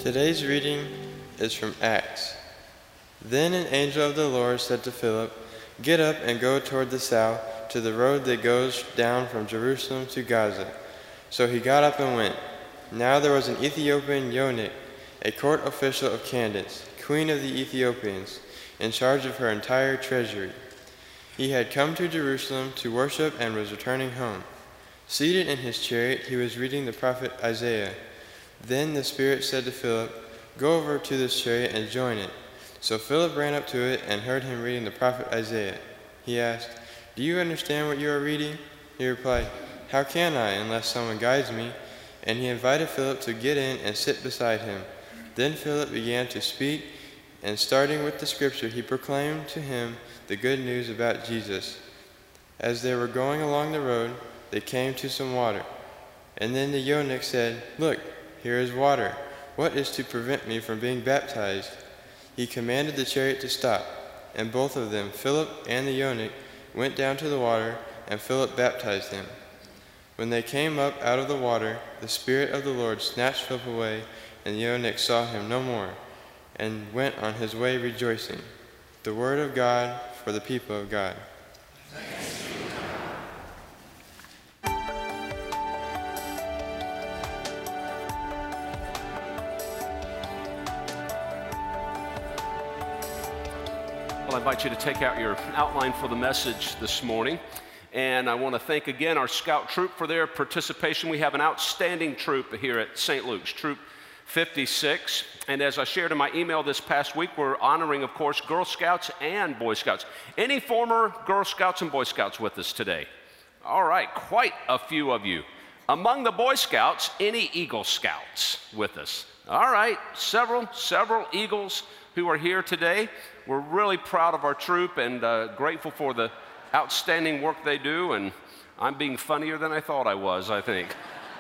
Today's reading is from Acts. Then an angel of the Lord said to Philip, "Get up and go toward the south, to the road that goes down from Jerusalem to Gaza." So he got up and went. Now there was an Ethiopian eunuch, a court official of Candace, queen of the Ethiopians, in charge of her entire treasury. He had come to Jerusalem to worship and was returning home. Seated in his chariot, he was reading the prophet Isaiah. Then the Spirit said to Philip, "Go over to this chariot and join it." So Philip ran up to it and heard him reading the prophet Isaiah. He asked, "Do you understand what you are reading?" He replied, "How can I unless someone guides me?" And he invited Philip to get in and sit beside him. Then Philip began to speak, and starting with the scripture, he proclaimed to him the good news about Jesus. As they were going along the road, they came to some water. And then the eunuch said, "Look, here is water. What is to prevent me from being baptized?" He commanded the chariot to stop, and both of them, Philip and the eunuch, went down to the water, and Philip baptized him. When they came up out of the water, the Spirit of the Lord snatched Philip away, and the eunuch saw him no more, and went on his way rejoicing. The word of God for the people of God. Thanks. I invite you to take out your outline for the message this morning. And I want to thank again our scout troop for their participation. We have an outstanding troop here at St. Luke's, Troop 56. And as I shared in my email this past week, we're honoring, of course, Girl Scouts and Boy Scouts. Any former Girl Scouts and Boy Scouts with us today? All right, quite a few of you. Among the Boy Scouts, any Eagle Scouts with us? All right, several Eagles who are here today. We're really proud of our troop and grateful for the outstanding work they do, and I'm being funnier than I thought I was, I think.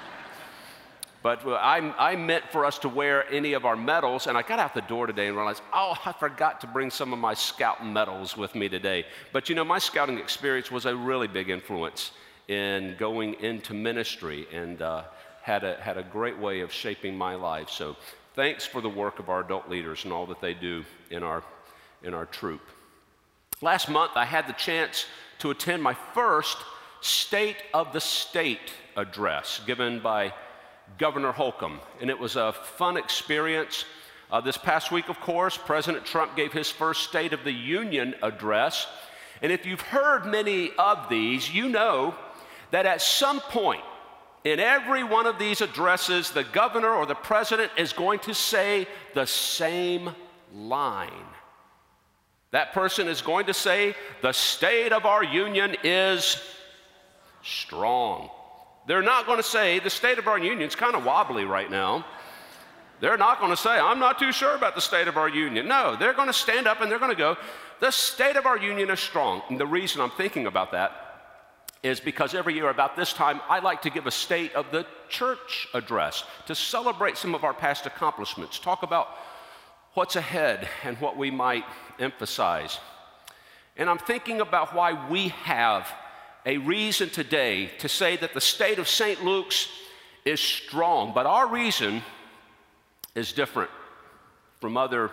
But I meant for us to wear any of our medals, and I got out the door today and realized, oh, I forgot to bring some of my scout medals with me today. But you know, my scouting experience was a really big influence in going into ministry, and had a great way of shaping my life. So thanks for the work of our adult leaders and all that they do in our troop. Last month, I had the chance to attend my first State of the State address given by Governor Holcomb, and it was a fun experience. This past week, of course, President Trump gave his first State of the Union address, and if you've heard many of these, you know that at some point in every one of these addresses, the governor or the president is going to say the same line. That person is going to say, "The state of our union is strong." They're not going to say, "The state of our union is kind of wobbly right now." They're not going to say, "I'm not too sure about the state of our union." No, they're going to stand up and they're going to go, "The state of our union is strong." And the reason I'm thinking about that is because every year about this time, I like to give a State of the Church address to celebrate some of our past accomplishments, talk about what's ahead and what we might emphasize. And I'm thinking about why we have a reason today to say that the state of St. Luke's is strong, but our reason is different from other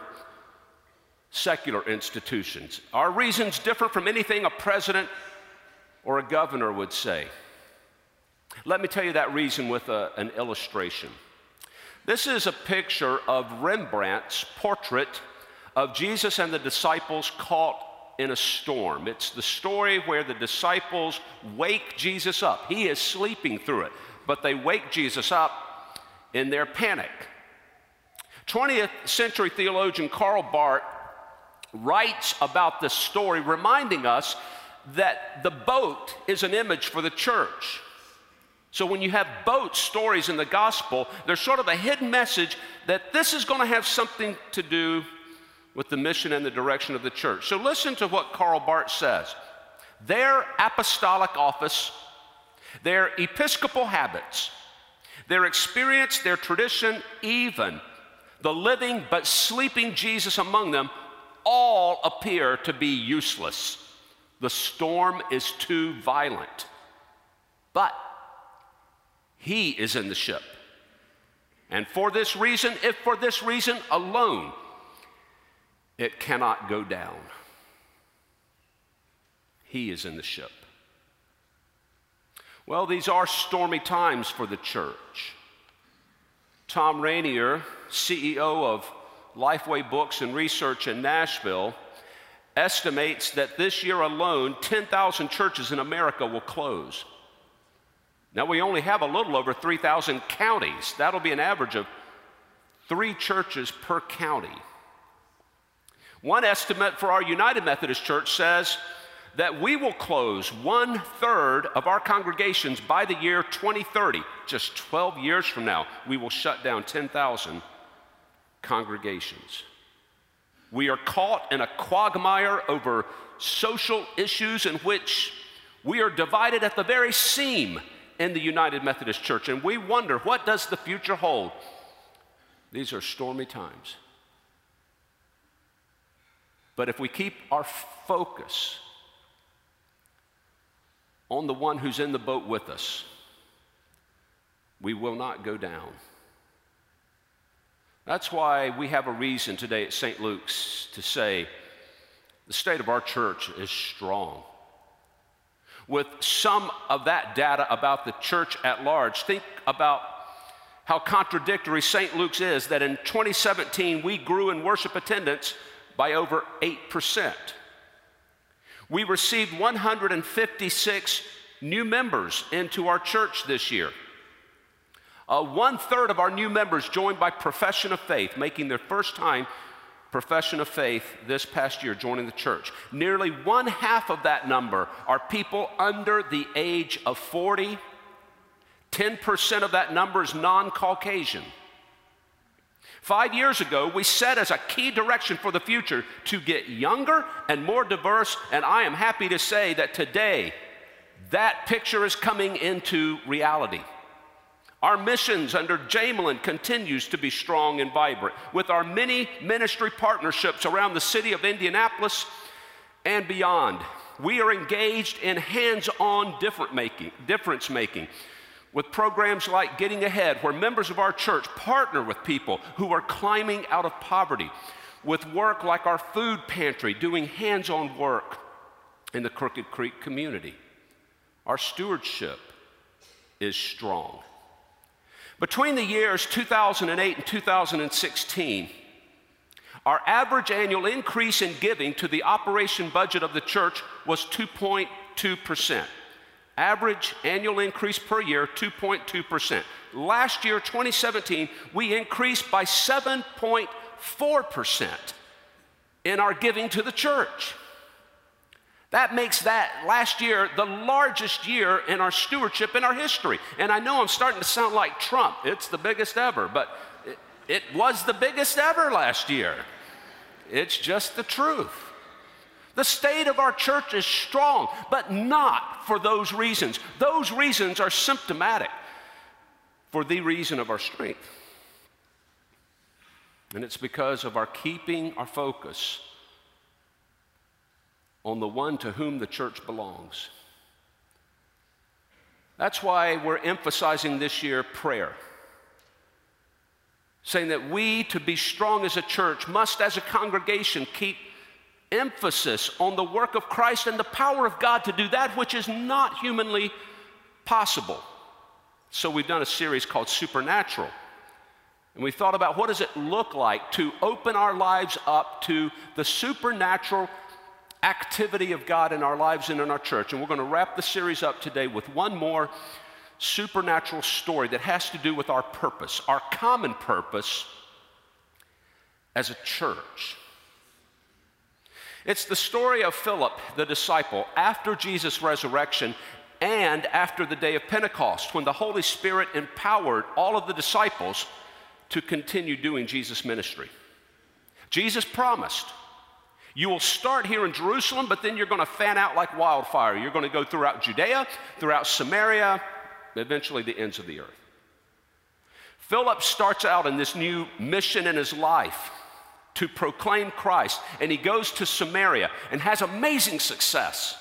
secular institutions. Our reason's different from anything a president or a governor would say. Let me tell you that reason with an illustration. This is a picture of Rembrandt's portrait of Jesus and the disciples caught in a storm. It's the story where the disciples wake Jesus up. He is sleeping through it, but they wake Jesus up in their panic. 20th century theologian Karl Barth writes about this story, reminding us that the boat is an image for the church. So when you have boat stories in the gospel, there's sort of a hidden message that this is going to have something to do with the mission and the direction of the church. So listen to what Karl Barth says. Their apostolic office, their episcopal habits, their experience, their tradition, even the living but sleeping Jesus among them, all appear to be useless. The storm is too violent. But He is in the ship. And for this reason, if for this reason alone, it cannot go down. He is in the ship. Well, these are stormy times for the church. Tom Rainier, CEO of Lifeway Books and Research in Nashville, estimates that this year alone, 10,000 churches in America will close. Now, we only have a little over 3,000 counties. That'll be an average of 3 churches per county. One estimate for our United Methodist Church says that we will close 1/3 of our congregations by the year 2030. Just 12 years from now, we will shut down 10,000 congregations. We are caught in a quagmire over social issues in which we are divided at the very seam in the United Methodist Church, and we wonder, what does the future hold? These are stormy times. But if we keep our focus on the one who's in the boat with us, we will not go down. That's why we have a reason today at St. Luke's to say the state of our church is strong. With some of that data about the church at large, think about how contradictory St. Luke's is, that in 2017 we grew in worship attendance by over 8%. We received 156 new members into our church this year. 1/3 of our new members joined by profession of faith, making their first time profession of faith this past year, joining the church. Nearly 1/2 of that number are people under the age of 40. 10% of that number is non-Caucasian. 5 years ago, we set as a key direction for the future to get younger and more diverse, and I am happy to say that today, that picture is coming into reality. Our missions under Jamelin continues to be strong and vibrant. With our many ministry partnerships around the city of Indianapolis and beyond, we are engaged in hands-on difference making with programs like Getting Ahead, where members of our church partner with people who are climbing out of poverty, with work like our food pantry, doing hands-on work in the Crooked Creek community. Our stewardship is strong. Between the years 2008 and 2016, our average annual increase in giving to the operation budget of the church was 2.2%. Average annual increase per year, 2.2%. Last year, 2017, we increased by 7.4% in our giving to the church. That makes that last year the largest year in our stewardship in our history. And I know I'm starting to sound like Trump. It's the biggest ever, but it was the biggest ever last year. It's just the truth. The state of our church is strong, but not for those reasons. Those reasons are symptomatic for the reason of our strength. And it's because of our keeping our focus on the one to whom the church belongs. That's why we're emphasizing this year prayer, saying that we, to be strong as a church, must as a congregation keep emphasis on the work of Christ and the power of God to do that which is not humanly possible. So we've done a series called Supernatural. And we thought about what does it look like to open our lives up to the supernatural activity of God in our lives and in our church. And we're going to wrap the series up today with one more supernatural story that has to do with our purpose, our common purpose as a church. It's the story of Philip, the disciple, after Jesus' resurrection and after the day of Pentecost, when the Holy Spirit empowered all of the disciples to continue doing Jesus' ministry. Jesus promised, you will start here in Jerusalem, but then you're going to fan out like wildfire. You're going to go throughout Judea, throughout Samaria, eventually the ends of the earth. Philip starts out in this new mission in his life to proclaim Christ, and he goes to Samaria and has amazing success.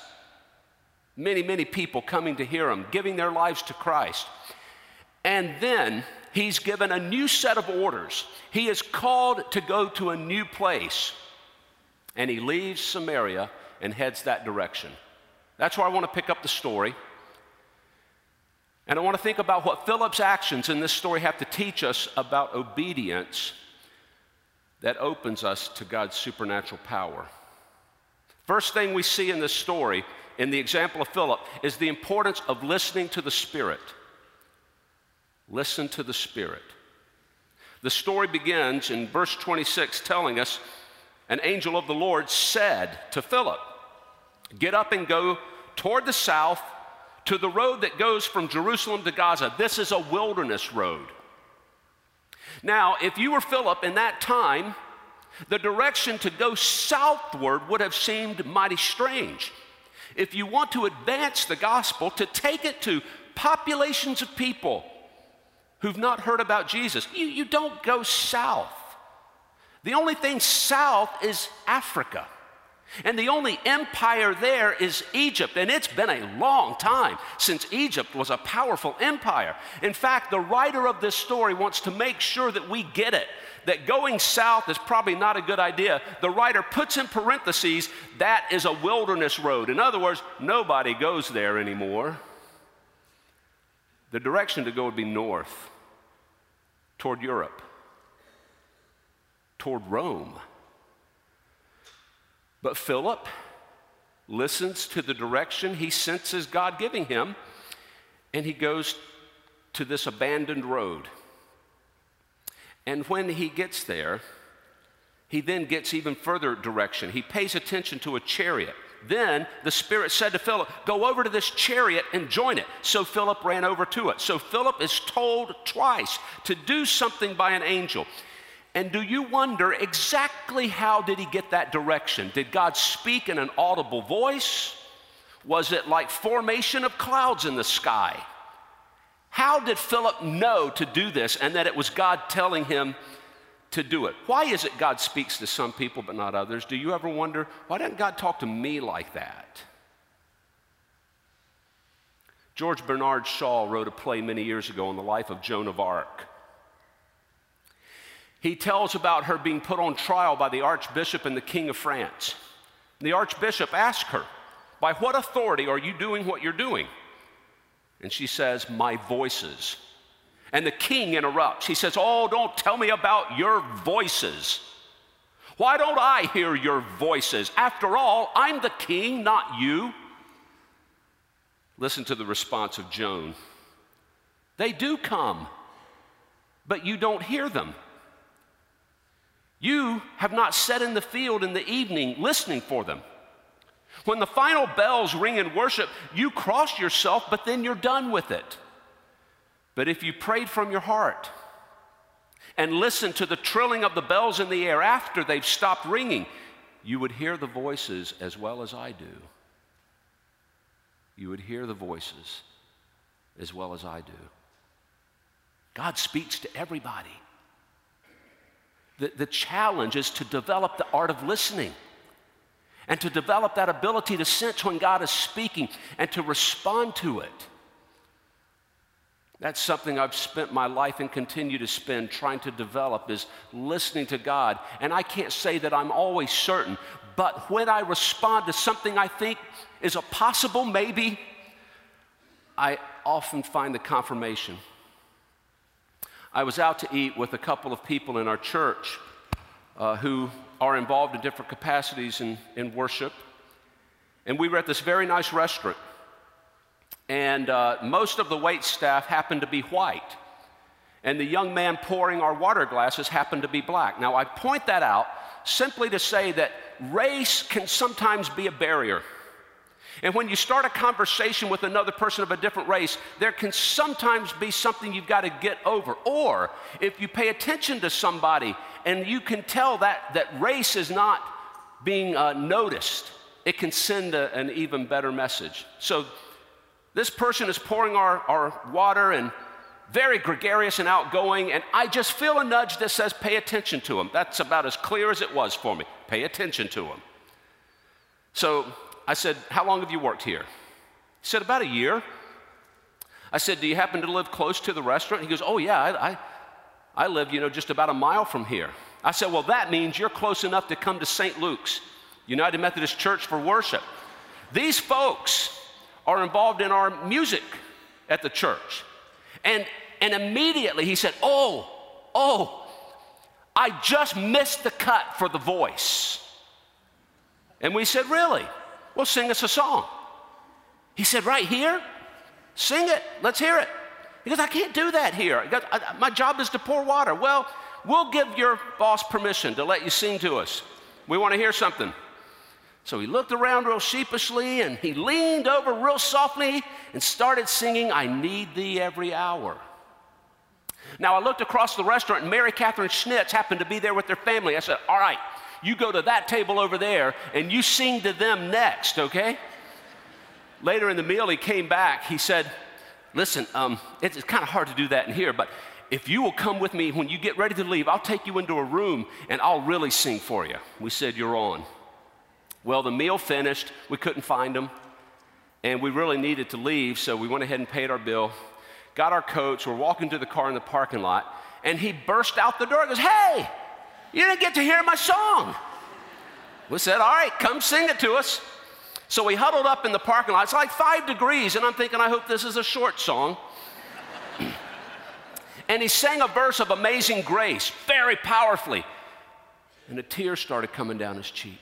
Many, many people coming to hear him, giving their lives to Christ. And then he's given a new set of orders. He is called to go to a new place. And he leaves Samaria and heads that direction. That's where I want to pick up the story. And I want to think about what Philip's actions in this story have to teach us about obedience that opens us to God's supernatural power. First thing we see in this story, in the example of Philip, is the importance of listening to the Spirit. Listen to the Spirit. The story begins in verse 26 telling us, an angel of the Lord said to Philip, "Get up and go toward the south to the road that goes from Jerusalem to Gaza." This is a wilderness road. Now, if you were Philip in that time, the direction to go southward would have seemed mighty strange. If you want to advance the gospel, to take it to populations of people who've not heard about Jesus, you don't go south. The only thing south is Africa. And the only empire there is Egypt. And it's been a long time since Egypt was a powerful empire. In fact, the writer of this story wants to make sure that we get it, that going south is probably not a good idea. The writer puts in parentheses, that is a wilderness road. In other words, nobody goes there anymore. The direction to go would be north, toward Europe, toward Rome. But Philip listens to the direction he senses God giving him, and he goes to this abandoned road. And when he gets there, he then gets even further direction. He pays attention to a chariot. Then the Spirit said to Philip, "Go over to this chariot and join it." So Philip ran over to it. So Philip is told twice to do something by an angel. And do you wonder exactly how did he get that direction? Did God speak in an audible voice? Was it like formation of clouds in the sky? How did Philip know to do this and that it was God telling him to do it? Why is it God speaks to some people but not others? Do you ever wonder, why didn't God talk to me like that? George Bernard Shaw wrote a play many years ago on the life of Joan of Arc. He tells about her being put on trial by the Archbishop and the King of France. The Archbishop asked her, "By what authority are you doing what you're doing?" And she says, "My voices." And the king interrupts. He says, "Oh, don't tell me about your voices. Why don't I hear your voices? After all, I'm the king, not you." Listen to the response of Joan. "They do come, but you don't hear them. You have not sat in the field in the evening listening for them. When the final bells ring in worship, you cross yourself, but then you're done with it. But if you prayed from your heart and listened to the trilling of the bells in the air after they've stopped ringing, you would hear the voices as well as I do." You would hear the voices as well as I do. God speaks to everybody. The challenge is to develop the art of listening and to develop that ability to sense when God is speaking and to respond to it. That's something I've spent my life and continue to spend trying to develop, is listening to God. And I can't say that I'm always certain, but when I respond to something I think is a possible maybe, I often find the confirmation. I was out to eat with a couple of people in our church who are involved in different capacities in worship. And we were at this very nice restaurant. And most of the wait staff happened to be white. And the young man pouring our water glasses happened to be black. Now, I point that out simply to say that race can sometimes be a barrier. And when you start a conversation with another person of a different race, there can sometimes be something you've got to get over. Or if you pay attention to somebody and you can tell that race is not being noticed, it can send an even better message. So this person is pouring our water and very gregarious and outgoing, and I just feel a nudge that says, pay attention to him. That's about as clear as it was for me. Pay attention to him. So I said, how long have you worked here? He said, about a year. I said, do you happen to live close to the restaurant? He goes, oh yeah, I live, just about a mile from here. I said, well, that means you're close enough to come to St. Luke's United Methodist Church for worship. These folks are involved in our music at the church. And immediately he said, oh, I just missed the cut for The Voice. And we said, really? Well, sing us a song. He said, right here? Sing it. Let's hear it. He goes, I can't do that here. He goes, my job is to pour water. Well, we'll give your boss permission to let you sing to us. We want to hear something. So he looked around real sheepishly, and he leaned over real softly and started singing, I Need Thee Every Hour. Now, I looked across the restaurant, and Mary Catherine Schnitz happened to be there with their family. I said, all right, you go to that table over there, and you sing to them next, okay? Later in the meal, he came back. He said, listen, it's kind of hard to do that in here, but if you will come with me when you get ready to leave, I'll take you into a room, and I'll really sing for you. We said, you're on. Well, the meal finished. We couldn't find him, and we really needed to leave, so we went ahead and paid our bill, got our coats. We're walking to the car in the parking lot, and he burst out the door and goes, hey, you didn't get to hear my song. We said, all right, come sing it to us. So we huddled up in the parking lot. It's like 5 degrees, and I'm thinking, I hope this is a short song. And he sang a verse of Amazing Grace very powerfully, and a tear started coming down his cheek.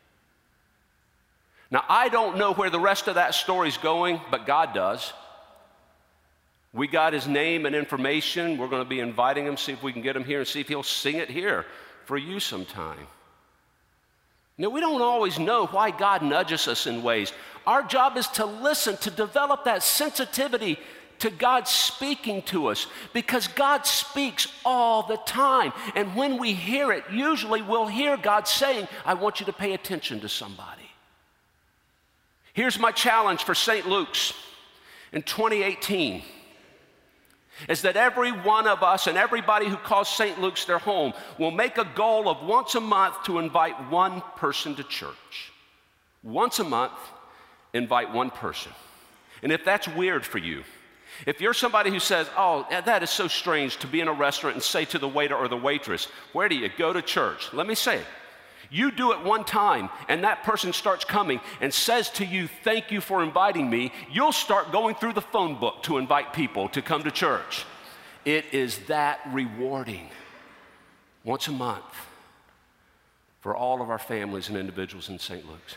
Now, I don't know where the rest of that story's going, but God does. We got his name and information. We're going to be inviting him, see if we can get him here and see if he'll sing it here for you sometime. Now, we don't always know why God nudges us in ways. Our job is to listen, to develop that sensitivity to God speaking to us, because God speaks all the time. And when we hear it, usually we'll hear God saying, I want you to pay attention to somebody. Here's my challenge for St. Luke's in 2018, is that every one of us and everybody who calls St. Luke's their home will make a goal of once a month to invite one person to church. Once a month, invite one person. And if that's weird for you, if you're somebody who says, oh, that is so strange to be in a restaurant and say to the waiter or the waitress, where do you go to church? Let me say it. You do it one time, and that person starts coming and says to you, thank you for inviting me, you'll start going through the phone book to invite people to come to church. It is that rewarding. Once a month for all of our families and individuals in St. Luke's.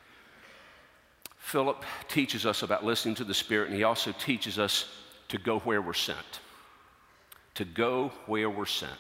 Philip teaches us about listening to the Spirit, and he also teaches us to go where we're sent. To go where we're sent.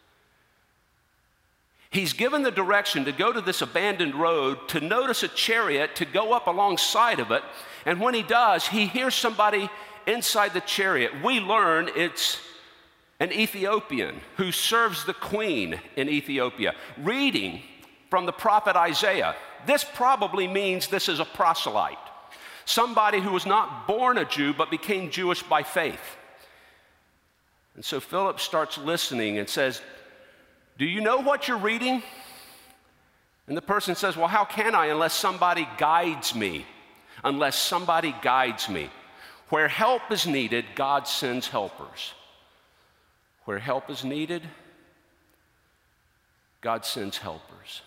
He's given the direction to go to this abandoned road, to notice a chariot, to go up alongside of it. And when he does, he hears somebody inside the chariot. We learn it's an Ethiopian who serves the queen in Ethiopia, reading from the prophet Isaiah. This probably means this is a proselyte, somebody who was not born a Jew but became Jewish by faith. And so Philip starts listening and says, do you know what you're reading? And the person says, well, how can I unless somebody guides me? Unless somebody guides me. Where help is needed, God sends helpers. Where help is needed, God sends helpers.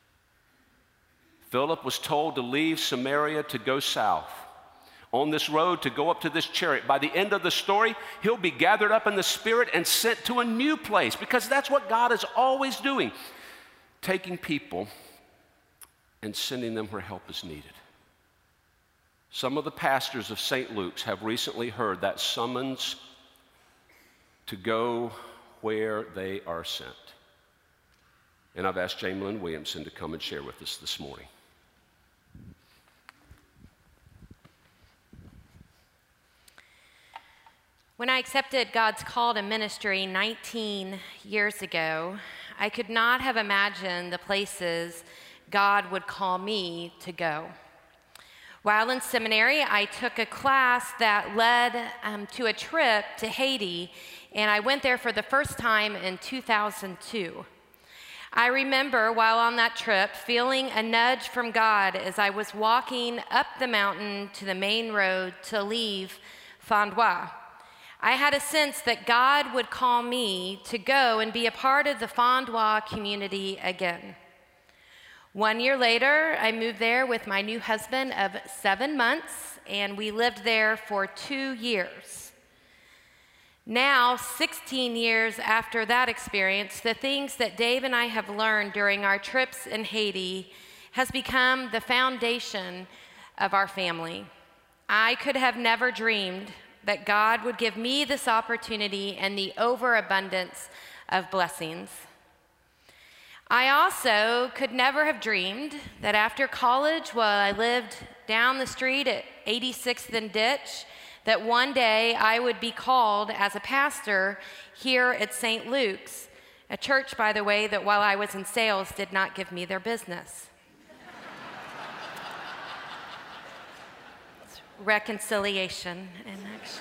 Philip was told to leave Samaria to go south. On this road to go up to this chariot. By the end of the story, he'll be gathered up in the Spirit and sent to a new place, because that's what God is always doing, taking people and sending them where help is needed. Some of the pastors of St. Luke's have recently heard that summons to go where they are sent. And I've asked Jamelyn Williamson to come and share with us this morning. When I accepted God's call to ministry 19 years ago, I could not have imagined the places God would call me to go. While in seminary, I took a class that led to a trip to Haiti, and I went there for the first time in 2002. I remember while on that trip feeling a nudge from God as I was walking up the mountain to the main road to leave Fondwa. I had a sense that God would call me to go and be a part of the Fondwa community again. 1 year later, I moved there with my new husband of 7 months, and we lived there for 2 years. Now, 16 years after that experience, the things that Dave and I have learned during our trips in Haiti has become the foundation of our family. I could have never dreamed that God would give me this opportunity and the overabundance of blessings. I also could never have dreamed that after college, while I lived down the street at 86th and Ditch, that one day I would be called as a pastor here at St. Luke's, a church, by the way, that while I was in sales did not give me their business. It's reconciliation in action.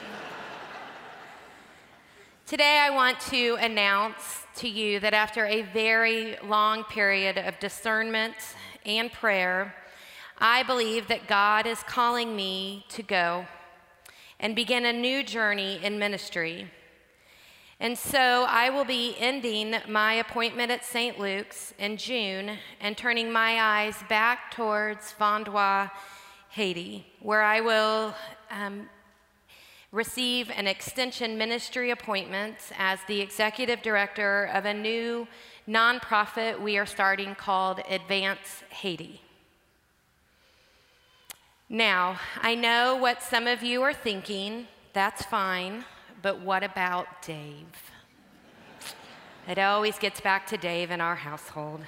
Today I want to announce to you that after a very long period of discernment and prayer, I believe that God is calling me to go and begin a new journey in ministry. And so I will be ending my appointment at St. Luke's in June and turning my eyes back towards Fondwa, Haiti, where I will receive an extension ministry appointment as the executive director of a new nonprofit we are starting called Advance Haiti. Now, I know what some of you are thinking. That's fine, but what about Dave? It always gets back to Dave in our household.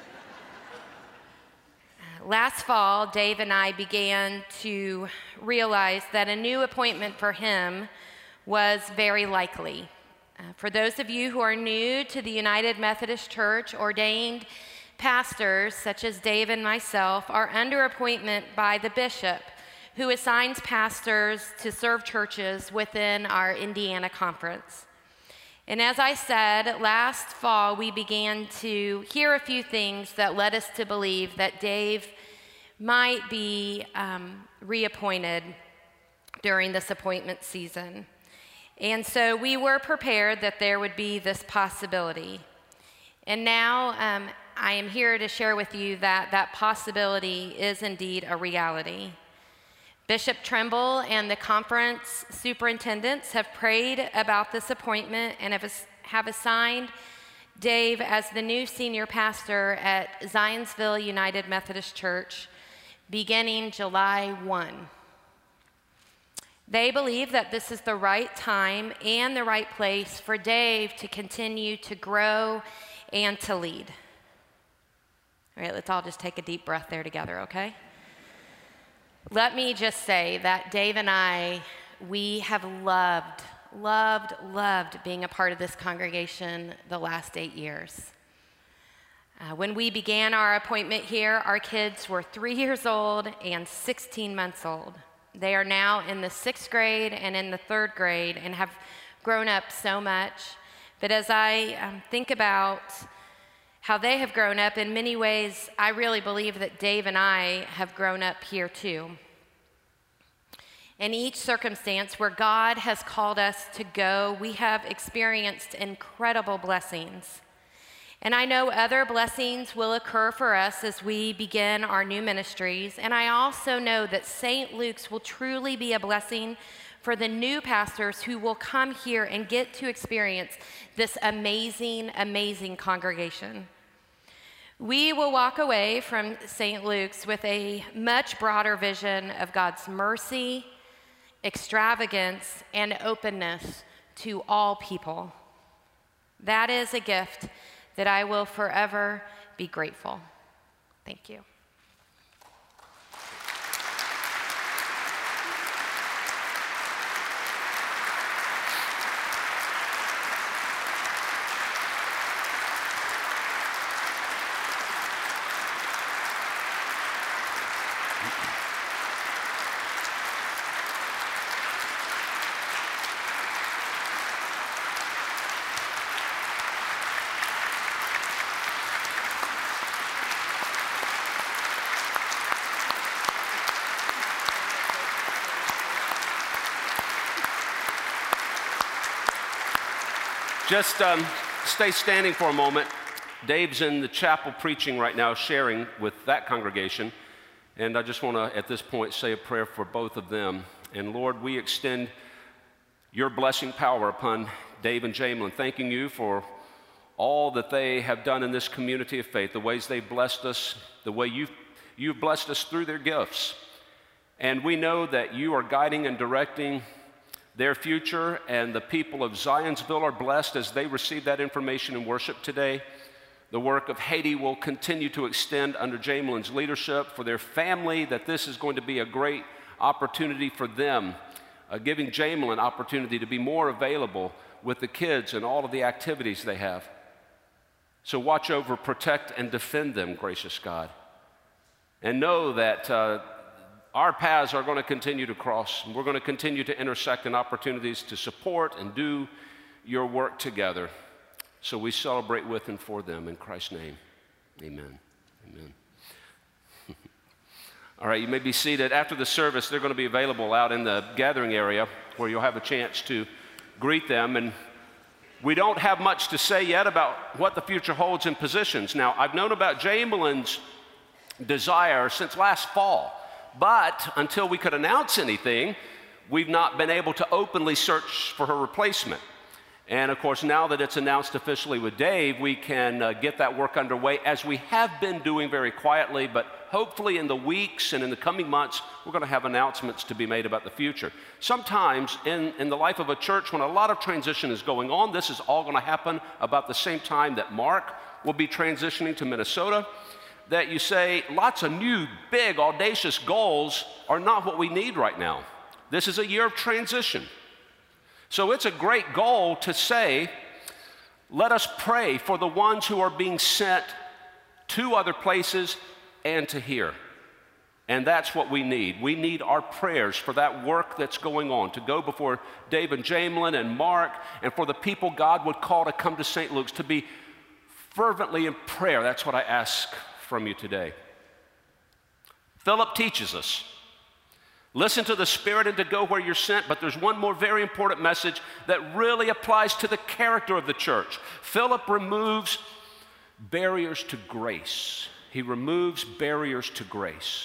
Last fall, Dave and I began to realize that a new appointment for him was very likely. For those of you who are new to the United Methodist Church, ordained pastors, such as Dave and myself, are under appointment by the bishop, who assigns pastors to serve churches within our Indiana conference. And as I said, last fall, we began to hear a few things that led us to believe that Dave might be reappointed during this appointment season. And so we were prepared that there would be this possibility. And now I am here to share with you that that possibility is indeed a reality. Bishop Trimble and the conference superintendents have prayed about this appointment and have assigned Dave as the new senior pastor at Zionsville United Methodist Church beginning July 1. They believe that this is the right time and the right place for Dave to continue to grow and to lead. All right, let's all just take a deep breath there together, okay? Let me just say that Dave and I, we have loved being a part of this congregation the last 8 years. When we began our appointment here, our kids were 3 years old and 16 months old. They are now in the 6th grade and in the 3rd grade and have grown up so much. But as I think about how they have grown up, in many ways, I really believe that Dave and I have grown up here too. In each circumstance where God has called us to go, we have experienced incredible blessings. And I know other blessings will occur for us as we begin our new ministries. And I also know that St. Luke's will truly be a blessing for the new pastors who will come here and get to experience this amazing, amazing congregation. We will walk away from St. Luke's with a much broader vision of God's mercy, extravagance, and openness to all people. That is a gift that I will forever be grateful. Thank you. Just stay standing for a moment. Dave's in the chapel preaching right now, sharing with that congregation. And I just want to, at this point, say a prayer for both of them. And Lord, we extend your blessing power upon Dave and Jamelin, thanking you for all that they have done in this community of faith, the ways they've blessed us, the way you've blessed us through their gifts. And we know that you are guiding and directing their future, and the people of Zionsville are blessed as they receive that information in worship today. The work of Haiti will continue to extend under Jamelin's leadership for their family, that this is going to be a great opportunity for them, giving Jamelin opportunity to be more available with the kids and all of the activities they have. So watch over, protect, and defend them, gracious God. And know that our paths are going to continue to cross, and we're going to continue to intersect in opportunities to support and do your work together. So we celebrate with and for them in Christ's name. Amen. Amen. All right, you may be seated. After the service, they're going to be available out in the gathering area where you'll have a chance to greet them. And we don't have much to say yet about what the future holds in positions. Now, I've known about Jamelin's desire since last fall, but until we could announce anything, we've not been able to openly search for her replacement. And of course, now that it's announced officially with Dave, we can get that work underway, as we have been doing very quietly, but hopefully in the weeks and in the coming months, we're going to have announcements to be made about the future. Sometimes in the life of a church, when a lot of transition is going on, this is all going to happen about the same time that Mark will be transitioning to Minnesota, that you say lots of new, big, audacious goals are not what we need right now. This is a year of transition. So it's a great goal to say, let us pray for the ones who are being sent to other places and to here. And that's what we need. We need our prayers for that work that's going on, to go before Dave and Jamelin and Mark, and for the people God would call to come to St. Luke's, to be fervently in prayer. That's what I ask from you today. Philip teaches us, listen to the Spirit and to go where you're sent, but there's one more very important message that really applies to the character of the church. Philip removes barriers to grace. He removes barriers to grace.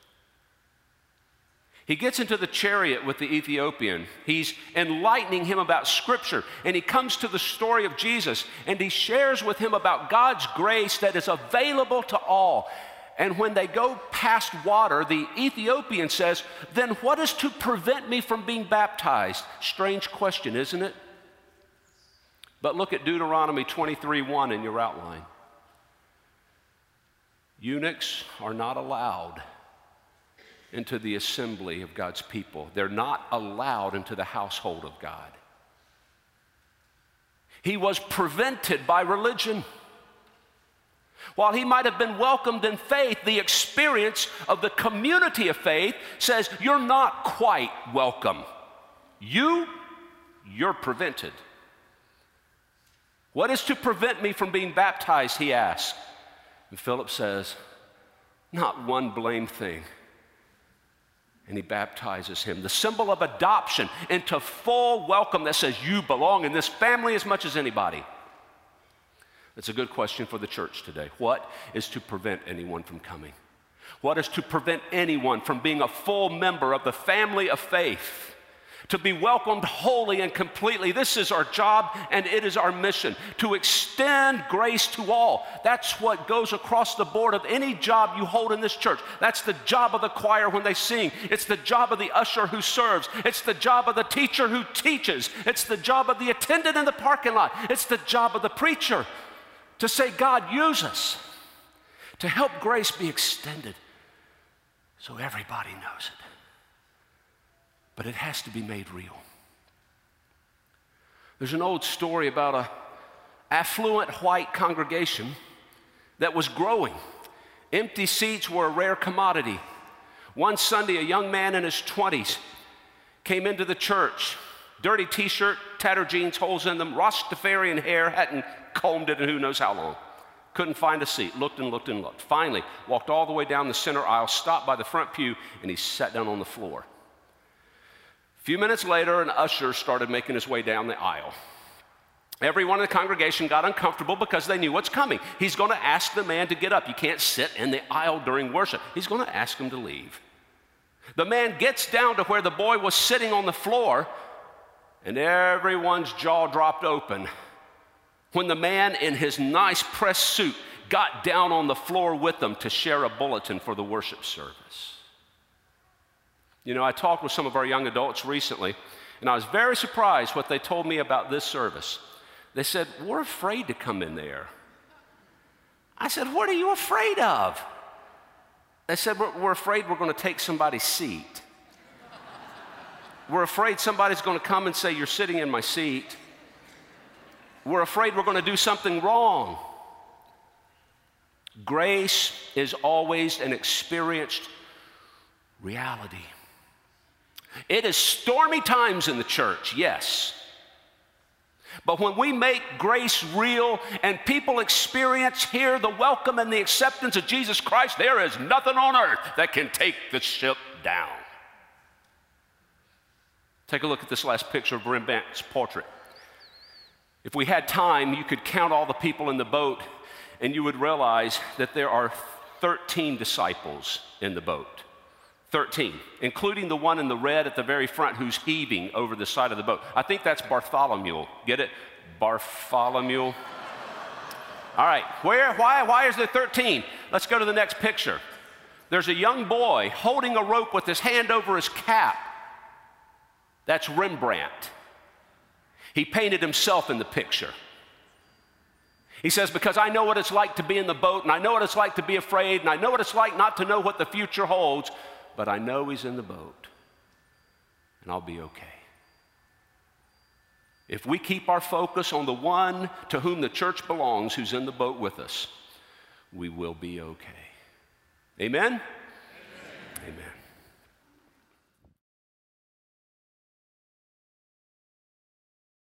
He gets into the chariot with the Ethiopian. He's enlightening him about Scripture, and he comes to the story of Jesus, and he shares with him about God's grace that is available to all. And when they go past water, the Ethiopian says, then what is to prevent me from being baptized? Strange question, isn't it? But look at Deuteronomy 23:1 in your outline. Eunuchs are not allowed into the assembly of God's people. They're not allowed into the household of God. He was prevented by religion. While he might have been welcomed in faith, the experience of the community of faith says you're not quite welcome. You're prevented. What is to prevent me from being baptized, he asked. And Philip says, not one blamed thing. And he baptizes him, the symbol of adoption into full welcome that says you belong in this family as much as anybody. That's a good question for the church today. What is to prevent anyone from coming? What is to prevent anyone from being a full member of the family of faith? To be welcomed wholly and completely. This is our job, and it is our mission, to extend grace to all. That's what goes across the board of any job you hold in this church. That's the job of the choir when they sing. It's the job of the usher who serves. It's the job of the teacher who teaches. It's the job of the attendant in the parking lot. It's the job of the preacher to say, God, use us to help grace be extended so everybody knows it. But it has to be made real. There's an old story about an affluent white congregation that was growing. Empty seats were a rare commodity. One Sunday, a young man in his 20s came into the church. Dirty t-shirt, tattered jeans, holes in them, Rastafarian hair, hadn't combed it in who knows how long. Couldn't find a seat, looked and looked and looked. Finally, walked all the way down the center aisle, stopped by the front pew, and he sat down on the floor. A few minutes later, an usher started making his way down the aisle. Everyone in the congregation got uncomfortable because they knew what's coming. He's going to ask the man to get up. You can't sit in the aisle during worship. He's going to ask him to leave. The man gets down to where the boy was sitting on the floor, and everyone's jaw dropped open when the man in his nice press suit got down on the floor with them to share a bulletin for the worship service. You know, I talked with some of our young adults recently, and I was very surprised what they told me about this service. They said, "We're afraid to come in there." I said, "What are you afraid of?" They said, we're afraid we're going to take somebody's seat. We're afraid somebody's going to come and say, "You're sitting in my seat." We're afraid we're going to do something wrong. Grace is always an experienced reality. It is stormy times in the church, yes. But when we make grace real and people hear the welcome and the acceptance of Jesus Christ, there is nothing on earth that can take the ship down. Take a look at this last picture of Rembrandt's portrait. If we had time, you could count all the people in the boat, and you would realize that there are 13 disciples in the boat. 13, including the one in the red at the very front who's heaving over the side of the boat. I think that's Bartholomew. Get it? Bartholomew. All right, why is there 13? Let's go to the next picture. There's a young boy holding a rope with his hand over his cap. That's Rembrandt. He painted himself in the picture. He says, because I know what it's like to be in the boat, and I know what it's like to be afraid, and I know what it's like not to know what the future holds, but I know he's in the boat, and I'll be okay. If we keep our focus on the one to whom the church belongs, who's in the boat with us, we will be okay. Amen? Amen. Amen.